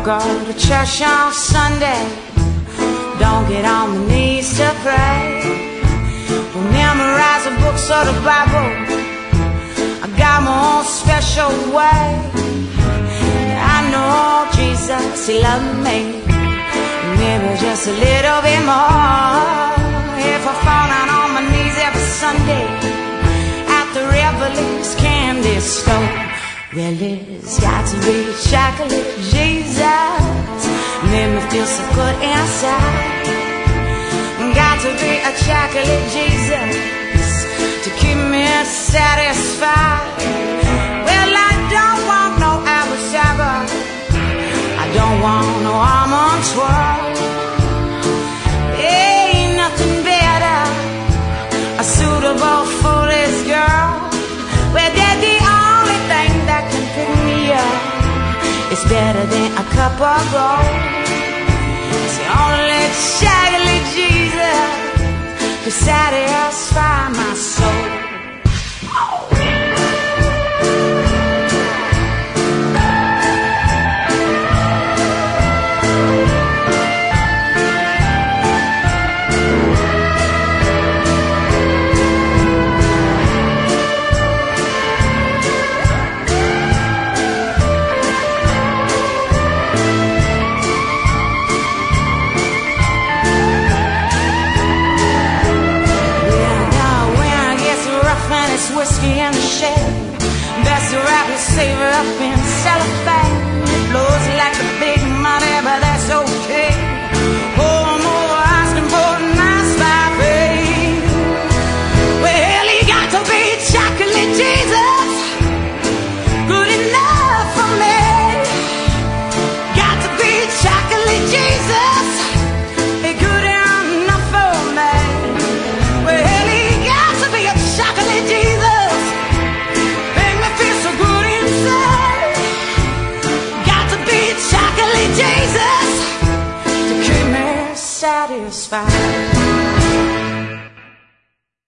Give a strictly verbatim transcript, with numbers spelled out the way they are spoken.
go to church on Sunday, don't get on my knees to pray, don't memorize the books of the Bible. I got my own special way. I know Jesus, He loved me, maybe just a little bit more. If I fall down on my knees every Sunday at the Revelings candy store, well, it's got to be chocolate Jesus, made me feel so good inside. Got to be a chocolate Jesus to keep me satisfied. Well, I don't want no apple cider, I don't want no almond twirl. Ain't nothing better, a suitable for this girl. Well, they're the only thing that can pick me up. It's better than a cup of gold. It's the only chocolate Jesus to satisfy my soul.